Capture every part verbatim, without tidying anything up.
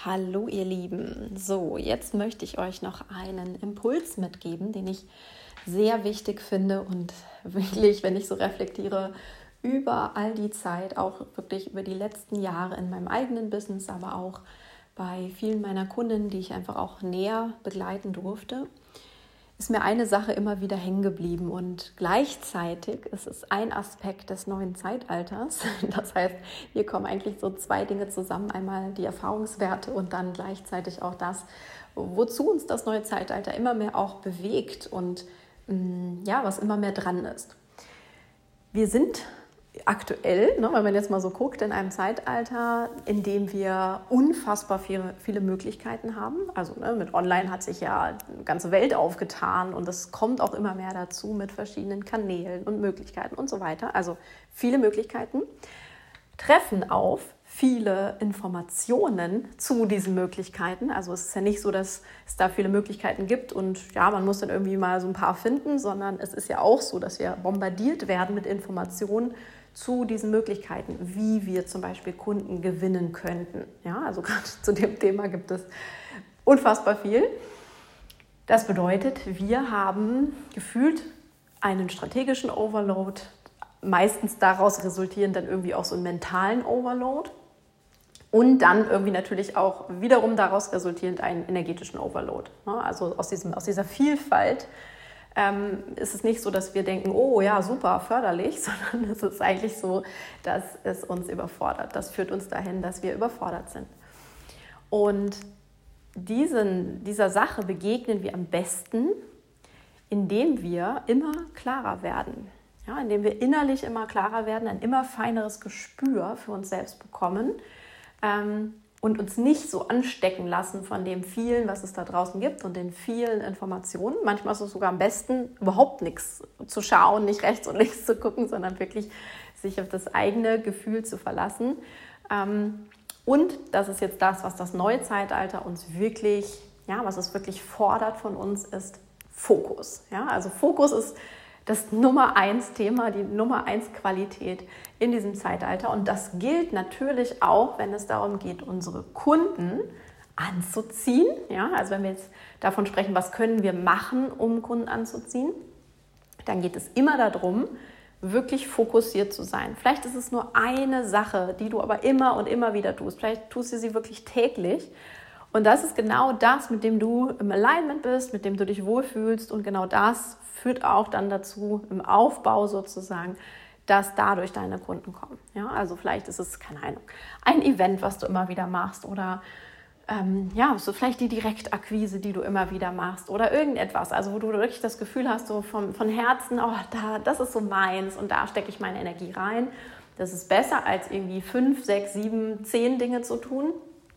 Hallo ihr Lieben, so jetzt möchte ich euch noch einen Impuls mitgeben, den ich sehr wichtig finde und wirklich, wenn ich so reflektiere, über all die Zeit, auch wirklich über die letzten Jahre in meinem eigenen Business, aber auch bei vielen meiner Kunden, die ich einfach auch näher begleiten durfte, ist mir eine Sache immer wieder hängen geblieben und gleichzeitig ist es ein Aspekt des neuen Zeitalters. Das heißt, hier kommen eigentlich so zwei Dinge zusammen, einmal die Erfahrungswerte und dann gleichzeitig auch das, wozu uns das neue Zeitalter immer mehr auch bewegt und ja, was immer mehr dran ist. Wir sind aktuell, ne, wenn man jetzt mal so guckt, in einem Zeitalter, in dem wir unfassbar viele, viele Möglichkeiten haben. Also ne, mit Online hat sich ja eine ganze Welt aufgetan und es kommt auch immer mehr dazu mit verschiedenen Kanälen und Möglichkeiten und so weiter. Also viele Möglichkeiten treffen auf viele Informationen zu diesen Möglichkeiten. Also es ist ja nicht so, dass es da viele Möglichkeiten gibt und ja, man muss dann irgendwie mal so ein paar finden, sondern es ist ja auch so, dass wir bombardiert werden mit Informationen zu diesen Möglichkeiten, wie wir zum Beispiel Kunden gewinnen könnten. Ja, also gerade zu dem Thema gibt es unfassbar viel. Das bedeutet, wir haben gefühlt einen strategischen Overload, meistens daraus resultierend dann irgendwie auch so einen mentalen Overload und dann irgendwie natürlich auch wiederum daraus resultierend einen energetischen Overload. Also aus, diesem, aus dieser Vielfalt ähm, ist es nicht so, dass wir denken, oh ja, super, förderlich, sondern es ist eigentlich so, dass es uns überfordert. Das führt uns dahin, dass wir überfordert sind. Und diesen, dieser Sache begegnen wir am besten, indem wir immer klarer werden. Ja, indem wir innerlich immer klarer werden, ein immer feineres Gespür für uns selbst bekommen ähm, und uns nicht so anstecken lassen von dem vielen, was es da draußen gibt und den vielen Informationen. Manchmal ist es sogar am besten, überhaupt nichts zu schauen, nicht rechts und links zu gucken, sondern wirklich sich auf das eigene Gefühl zu verlassen. Ähm, und das ist jetzt das, was das neue Zeitalter uns wirklich, ja, was es wirklich fordert von uns, ist Fokus. Ja, also Fokus ist das Nummer eins Thema, die Nummer eins Qualität in diesem Zeitalter. Und das gilt natürlich auch, wenn es darum geht, unsere Kunden anzuziehen. Ja, also wenn wir jetzt davon sprechen, was können wir machen, um Kunden anzuziehen, dann geht es immer darum, wirklich fokussiert zu sein. Vielleicht ist es nur eine Sache, die du aber immer und immer wieder tust. Vielleicht tust du sie wirklich täglich. Und das ist genau das, mit dem du im Alignment bist, mit dem du dich wohlfühlst. Und genau das führt auch dann dazu, im Aufbau sozusagen, dass dadurch deine Kunden kommen. Ja, also vielleicht ist es, keine Ahnung, ein Event, was du immer wieder machst oder ähm, ja, so vielleicht die Direktakquise, die du immer wieder machst oder irgendetwas, also wo du wirklich das Gefühl hast, so vom, von Herzen, oh, da, das ist so meins und da stecke ich meine Energie rein. Das ist besser, als irgendwie fünf, sechs, sieben, zehn Dinge zu tun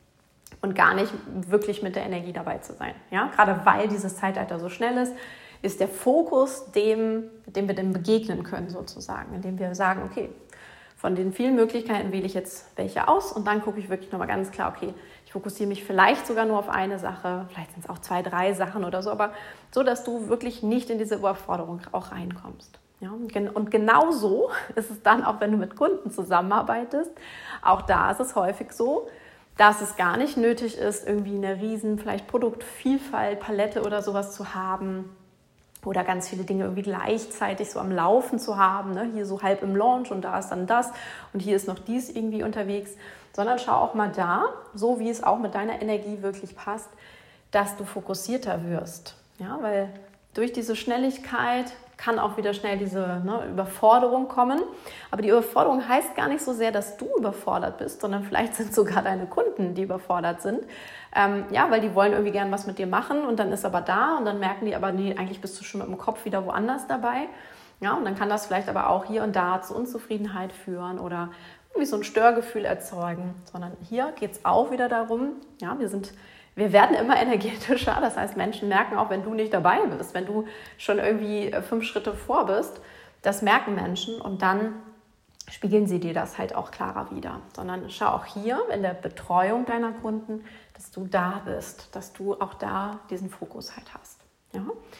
und gar nicht wirklich mit der Energie dabei zu sein. Ja, gerade weil dieses Zeitalter so schnell ist, ist der Fokus dem, dem wir dem begegnen können sozusagen, indem wir sagen, okay, von den vielen Möglichkeiten wähle ich jetzt welche aus und dann gucke ich wirklich nochmal ganz klar, okay, ich fokussiere mich vielleicht sogar nur auf eine Sache, vielleicht sind es auch zwei, drei Sachen oder so, aber so, dass du wirklich nicht in diese Überforderung auch reinkommst. Ja, und genau so ist es dann auch, wenn du mit Kunden zusammenarbeitest. Auch da ist es häufig so, dass es gar nicht nötig ist, irgendwie eine riesen vielleicht Produktvielfalt, Palette oder sowas zu haben oder ganz viele Dinge irgendwie gleichzeitig so am Laufen zu haben, ne? Hier so halb im Launch und da ist dann das und hier ist noch dies irgendwie unterwegs, sondern schau auch mal da, so wie es auch mit deiner Energie wirklich passt, dass du fokussierter wirst. Ja, weil durch diese Schnelligkeit kann auch wieder schnell diese ne, Überforderung kommen. Aber die Überforderung heißt gar nicht so sehr, dass du überfordert bist, sondern vielleicht sind sogar deine Kunden, die überfordert sind. Ähm, ja, weil die wollen irgendwie gern was mit dir machen und dann ist aber da und dann merken die aber, nee, eigentlich bist du schon mit dem Kopf wieder woanders dabei. Ja, und dann kann das vielleicht aber auch hier und da zu Unzufriedenheit führen oder irgendwie so ein Störgefühl erzeugen. Sondern hier geht es auch wieder darum, ja, wir sind Wir werden immer energetischer, das heißt, Menschen merken auch, wenn du nicht dabei bist, wenn du schon irgendwie fünf Schritte vor bist, das merken Menschen und dann spiegeln sie dir das halt auch klarer wider. Sondern schau auch hier in der Betreuung deiner Kunden, dass du da bist, dass du auch da diesen Fokus halt hast. Ja?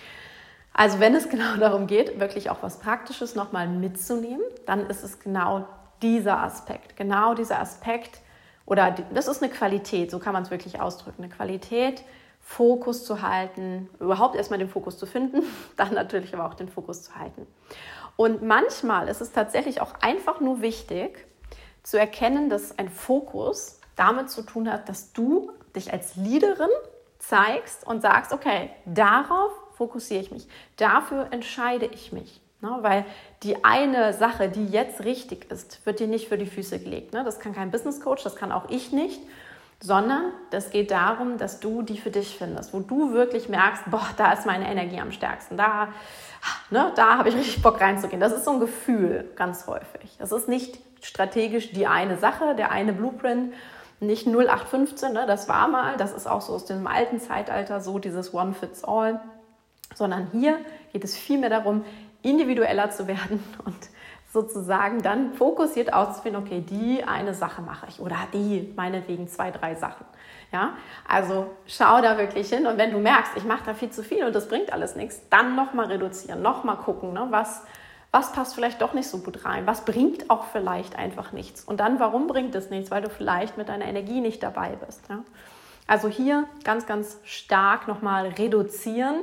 Also wenn es genau darum geht, wirklich auch was Praktisches nochmal mitzunehmen, dann ist es genau dieser Aspekt, genau dieser Aspekt, oder die, das ist eine Qualität, so kann man es wirklich ausdrücken, eine Qualität, Fokus zu halten, überhaupt erstmal den Fokus zu finden, dann natürlich aber auch den Fokus zu halten. Und manchmal ist es tatsächlich auch einfach nur wichtig, zu erkennen, dass ein Fokus damit zu tun hat, dass du dich als Leaderin zeigst und sagst, okay, darauf fokussiere ich mich, dafür entscheide ich mich. Ne? Weil die eine Sache, die jetzt richtig ist, wird dir nicht für die Füße gelegt. Ne? Das kann kein Business Coach, das kann auch ich nicht, sondern das geht darum, dass du die für dich findest, wo du wirklich merkst, boah, da ist meine Energie am stärksten, da, ne, da habe ich richtig Bock reinzugehen. Das ist so ein Gefühl ganz häufig. Das ist nicht strategisch die eine Sache, der eine Blueprint, nicht null acht fünfzehn, ne, das war mal, das ist auch so aus dem alten Zeitalter so, dieses One Fits All, sondern hier geht es vielmehr darum, individueller zu werden und sozusagen dann fokussiert auszufinden, okay, die eine Sache mache ich oder die meinetwegen zwei, drei Sachen. Ja? Also schau da wirklich hin und wenn du merkst, ich mache da viel zu viel und das bringt alles nichts, dann nochmal reduzieren, nochmal gucken, ne, was, was passt vielleicht doch nicht so gut rein, was bringt auch vielleicht einfach nichts und dann, warum bringt es nichts, weil du vielleicht mit deiner Energie nicht dabei bist. Ja? Also hier ganz, ganz stark nochmal reduzieren.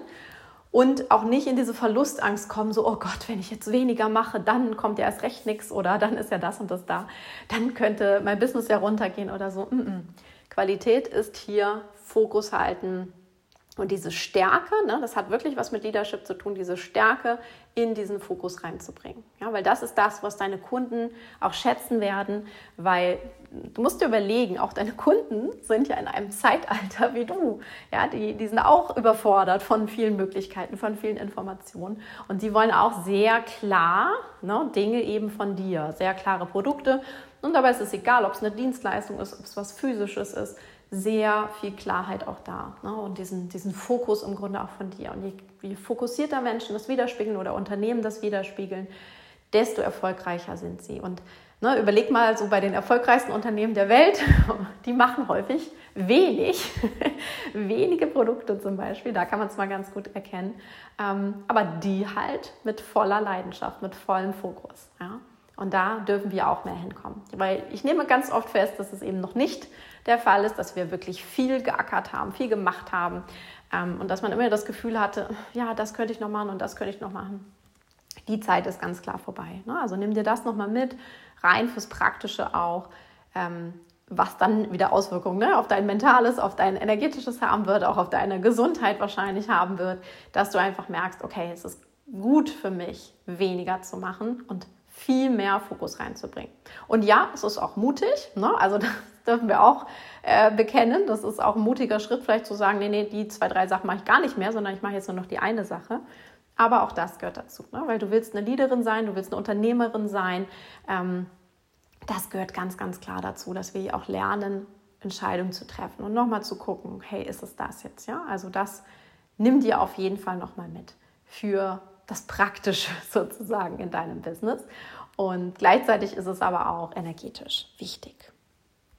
Und auch nicht in diese Verlustangst kommen, so, oh Gott, wenn ich jetzt weniger mache, dann kommt ja erst recht nichts oder dann ist ja das und das da. Dann könnte mein Business ja runtergehen oder so. Mm-mm. Qualität ist hier Fokus halten und diese Stärke, ne, das hat wirklich was mit Leadership zu tun, diese Stärke in diesen Fokus reinzubringen. Ja, weil das ist das, was deine Kunden auch schätzen werden, weil du musst dir überlegen, auch deine Kunden sind ja in einem Zeitalter wie du. Ja, die, die sind auch überfordert von vielen Möglichkeiten, von vielen Informationen und die wollen auch sehr klar, ne, Dinge eben von dir, sehr klare Produkte und dabei ist es egal, ob es eine Dienstleistung ist, ob es was Physisches ist, sehr viel Klarheit auch da, ne? Und diesen, diesen Fokus im Grunde auch von dir. Und je, je fokussierter Menschen das widerspiegeln oder Unternehmen das widerspiegeln, desto erfolgreicher sind sie. Und ne, überleg mal so bei den erfolgreichsten Unternehmen der Welt, die machen häufig wenig, wenige Produkte zum Beispiel, da kann man es mal ganz gut erkennen, ähm, aber die halt mit voller Leidenschaft, mit vollem Fokus, ja. Und da dürfen wir auch mehr hinkommen. Weil ich nehme ganz oft fest, dass es eben noch nicht der Fall ist, dass wir wirklich viel geackert haben, viel gemacht haben ähm, und dass man immer das Gefühl hatte, ja, das könnte ich noch machen und das könnte ich noch machen. Die Zeit ist ganz klar vorbei. Ne? Also nimm dir das nochmal mit, rein fürs Praktische auch, ähm, was dann wieder Auswirkungen, ne, auf dein Mentales, auf dein Energetisches haben wird, auch auf deine Gesundheit wahrscheinlich haben wird, dass du einfach merkst, okay, es ist gut für mich, weniger zu machen und viel mehr Fokus reinzubringen. Und ja, es ist auch mutig, ne? Also das dürfen wir auch äh, bekennen. Das ist auch ein mutiger Schritt, vielleicht zu sagen, nee, nee, die zwei, drei Sachen mache ich gar nicht mehr, sondern ich mache jetzt nur noch die eine Sache. Aber auch das gehört dazu, ne? Weil du willst eine Leaderin sein, du willst eine Unternehmerin sein. Ähm, das gehört ganz, ganz klar dazu, dass wir auch lernen, Entscheidungen zu treffen und nochmal zu gucken, hey, ist es das jetzt? Ja? Also das nimm dir auf jeden Fall nochmal mit für das Praktische sozusagen in deinem Business. Und gleichzeitig ist es aber auch energetisch wichtig.